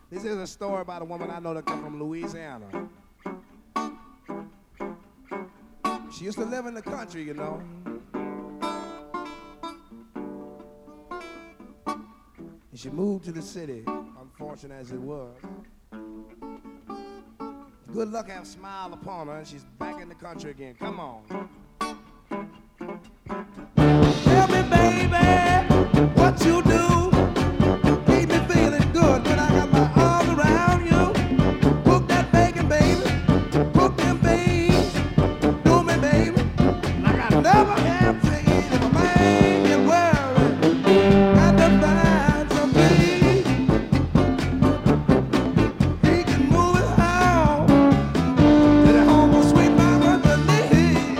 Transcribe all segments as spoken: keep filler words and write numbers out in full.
This is a story about a woman I know that come from Louisiana. She used to live in the country, you know. And she moved to the city, unfortunate as it was. Good luck have smiled upon her, and she's back in the country again. Come on. Tell me, baby, what you do. Keep me feeling good when I got my arms around you. Cook that bacon, baby. Cook them beans. Do me, baby, like I never have seen. If a man can worry, got to find some peace. He can move his home to the home of sweet mama Denise.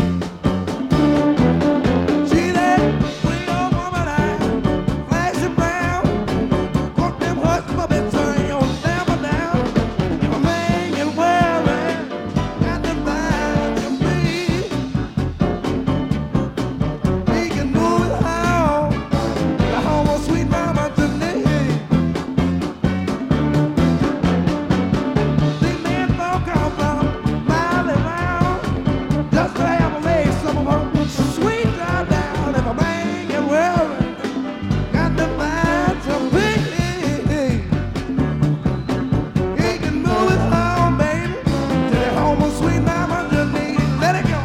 She that sweet old woman eye, flashing brown. Cook them hush puppets, turn your stammer down. If a man can worry, got to find some peace. He can move his home to the home of sweet mama Denise. These men don't come from miles around just to have a leg. Some of them sweet drive down. If a man can worry, got to find some peace. He can move his home, baby, to the home of sweet mama Denise. Let it go.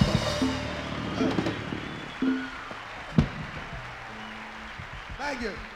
Thank you.